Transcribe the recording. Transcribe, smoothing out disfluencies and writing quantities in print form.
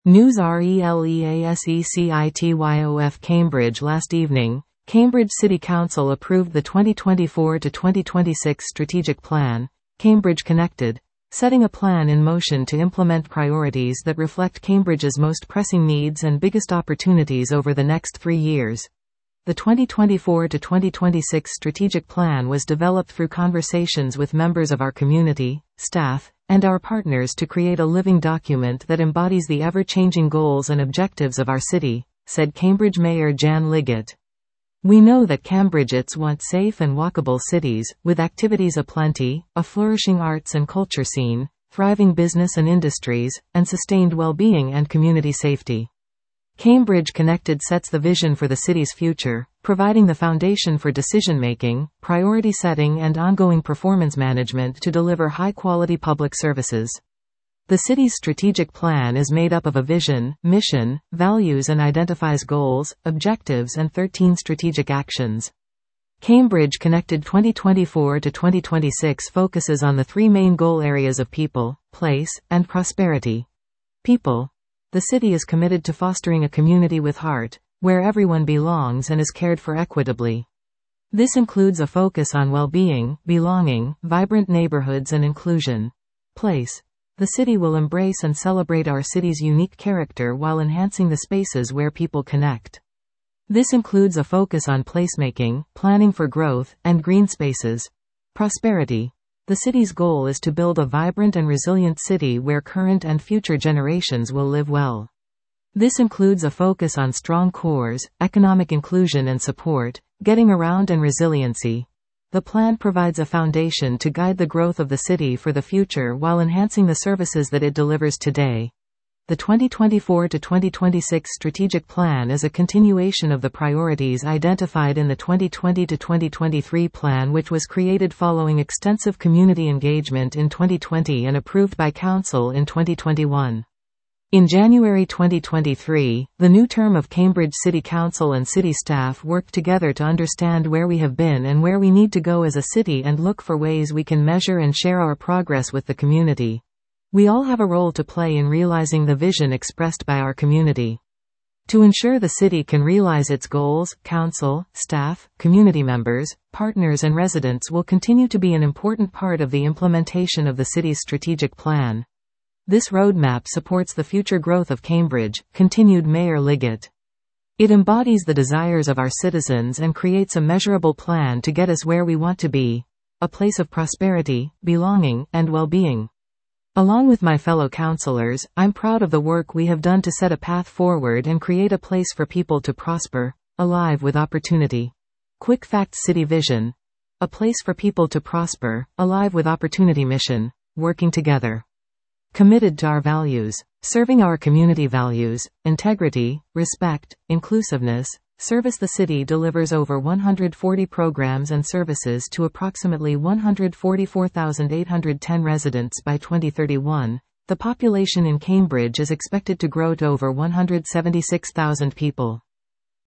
News RELEASECITYOF Cambridge. Last evening, Cambridge City Council approved the 2024 to 2026 Strategic Plan, Cambridge Connected, setting a plan in motion to implement priorities that reflect Cambridge's most pressing needs and biggest opportunities over the next 3 years. The 2024 to 2026 Strategic Plan was developed through conversations with members of our community, staff, and our partners to create a living document that embodies the ever-changing goals and objectives of our city, said Cambridge Mayor Jan Liggett. We know that Cambridgites want safe and walkable cities, with activities aplenty, a flourishing arts and culture scene, thriving business and industries, and sustained well-being and community safety. Cambridge Connected sets the vision for the city's future, providing the foundation for decision-making, priority setting and ongoing performance management to deliver high-quality public services. The city's strategic plan is made up of a vision, mission, values and identifies goals, objectives and 13 strategic actions. Cambridge Connected 2024 to 2026 focuses on the 3 main goal areas of people, place, and prosperity. People. The city is committed to fostering a community with heart, where everyone belongs and is cared for equitably. This includes a focus on well-being, belonging, vibrant neighborhoods and inclusion. Place. The city will embrace and celebrate our city's unique character while enhancing the spaces where people connect. This includes a focus on placemaking, planning for growth, and green spaces. Prosperity. The city's goal is to build a vibrant and resilient city where current and future generations will live well. This includes a focus on strong cores, economic inclusion and support, getting around and resiliency. The plan provides a foundation to guide the growth of the city for the future while enhancing the services that it delivers today. The 2024 to 2026 Strategic Plan is a continuation of the priorities identified in the 2020 to 2023 plan, which was created following extensive community engagement in 2020 and approved by Council in 2021. In January 2023, the new term of Cambridge City Council and city staff worked together to understand where we have been and where we need to go as a city and look for ways we can measure and share our progress with the community. We all have a role to play in realizing the vision expressed by our community. To ensure the city can realize its goals, council, staff, community members, partners and residents will continue to be an important part of the implementation of the city's strategic plan. This roadmap supports the future growth of Cambridge, continued Mayor Liggett. It embodies the desires of our citizens and creates a measurable plan to get us where we want to be, a place of prosperity, belonging, and well-being. Along with my fellow councillors, I'm proud of the work we have done to set a path forward and create a place for people to prosper, alive with opportunity. Quick Facts City Vision. A place for people to prosper, alive with opportunity. Mission. Working together. Committed to our values. Serving our community values, integrity, respect, inclusiveness, service. The city delivers over 140 programs and services to approximately 144,810 residents by 2031. The population in Cambridge is expected to grow to over 176,000 people.